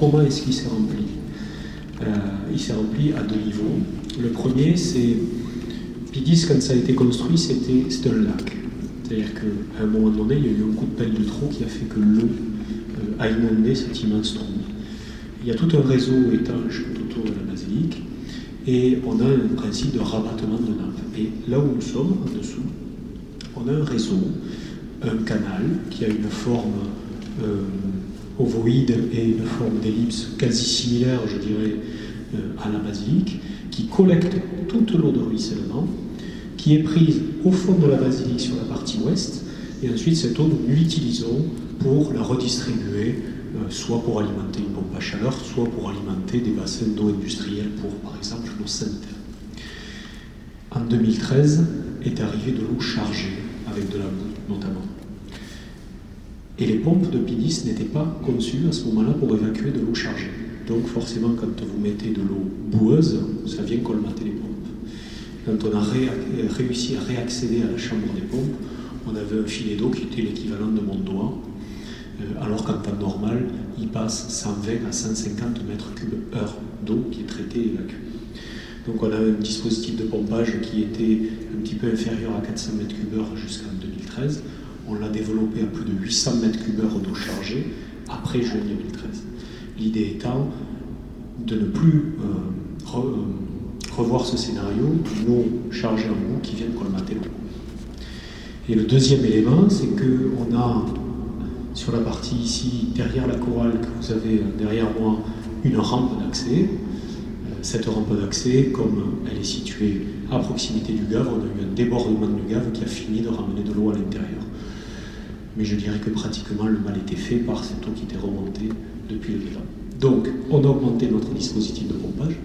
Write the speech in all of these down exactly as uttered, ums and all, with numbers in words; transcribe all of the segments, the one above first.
comment est-ce qu'il s'est rempli? euh, Il s'est rempli à deux niveaux. Le premier, c'est Pidis, quand ça a été construit, c'était un lac. C'est-à-dire qu'à un moment donné, il y a eu un coup de pelle de trop qui a fait que l'eau euh, a inondé cet immense trou. Il y a tout un réseau étanche autour de la basilique et on a un principe de rabattement de nappe. Et là où nous sommes, en dessous, on a un réseau, un canal qui a une forme euh, ovoïde et une forme d'ellipse quasi similaire, je dirais, euh, à la basilique, qui collecte toute l'eau de ruissellement, qui est prise au fond de la basilique sur la partie ouest, et ensuite cette eau, nous l'utilisons pour la redistribuer, euh, soit pour alimenter une pompe à chaleur, soit pour alimenter des bassins d'eau industriels pour, par exemple, nos sanitaires. En deux mille treize est arrivée de l'eau chargée, avec de la boue notamment. Et les pompes de Pidis n'étaient pas conçues à ce moment-là pour évacuer de l'eau chargée. Donc forcément, quand vous mettez de l'eau boueuse, ça vient colmater les pompes. Quand on a ré réussi à réaccéder à la chambre des pompes, on avait un filet d'eau qui était l'équivalent de mon doigt, euh, alors qu'en temps normal, il passe cent vingt à cent cinquante mètres cubes heure d'eau qui est traitée et évacuée. Donc on a un dispositif de pompage qui était un petit peu inférieur à quatre cents mètres cubes heure jusqu'en deux mille treize. On l'a développé à plus de huit cents mètres cubes heure d'eau chargée après juin deux mille treize. L'idée étant de ne plus euh, re, euh, revoir ce scénario d'eau chargée en eau qui viennent colmater l'eau. Et le deuxième élément, c'est qu'on a sur la partie ici, derrière la chorale que vous avez derrière moi, une rampe d'accès. Cette rampe d'accès, comme elle est située à proximité du gave, on a eu un débordement du gave qui a fini de ramener de l'eau à l'intérieur. Mais je dirais que pratiquement le mal était fait par cette eau qui était remontée depuis le départ. Donc, on a augmenté notre dispositif de pompage.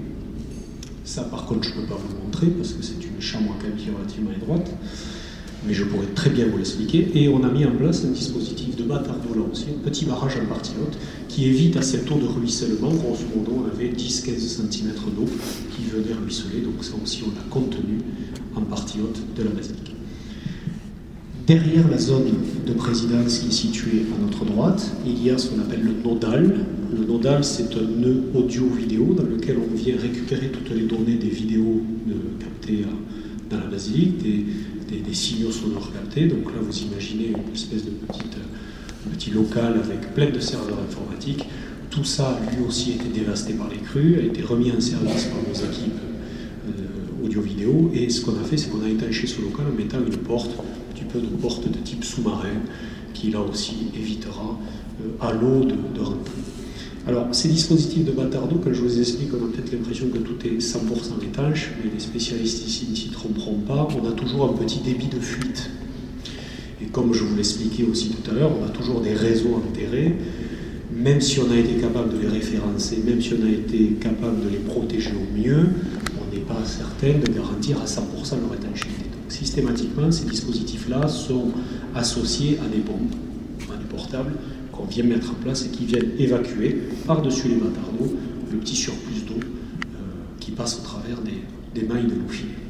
Ça, par contre, je ne peux pas vous le montrer parce que c'est une chambre quand même qui est relativement étroite. Mais je pourrais très bien vous l'expliquer. Et on a mis en place un dispositif de bâtard d'eau là aussi, un petit barrage en partie haute, qui évite à cette eau de ruissellement. Grosso modo, on avait dix à quinze centimètres d'eau qui venait ruisseler. Donc ça aussi, on l'a contenu en partie haute de la basilique. Derrière la zone de présidence qui est située à notre droite, il y a ce qu'on appelle le nodal. Le nodal, c'est un nœud audio-vidéo dans lequel on vient récupérer toutes les données des vidéos de, captées dans la basilique, des, des, des signaux sonores captés. Donc là, vous imaginez une espèce de petite, petit local avec plein de serveurs informatiques. Tout ça, lui aussi, a été dévasté par les crues, a été remis en service par nos équipes euh, audio-vidéo. Et ce qu'on a fait, c'est qu'on a étanché ce local en mettant une porte, un petit peu de porte de type sous-marin, qui là aussi évitera euh, à l'eau de, de rentrer. Alors, ces dispositifs de bâtard d'eau, quand je vous explique, on a peut-être l'impression que tout est cent pour cent étanche, mais les spécialistes ici ne s'y tromperont pas, on a toujours un petit débit de fuite. Et comme je vous l'expliquais aussi tout à l'heure, on a toujours des réseaux enterrés, même si on a été capable de les référencer, même si on a été capable de les protéger au mieux, on n'est pas certain de garantir à cent pour cent leur étanchéité. Donc, systématiquement, ces dispositifs-là sont associés à des pompes, à des portables, qu'on vient mettre en place et qui viennent évacuer par-dessus les bâtards d'eau le petit surplus d'eau euh, qui passe au travers des, des mailles de l'eau filée.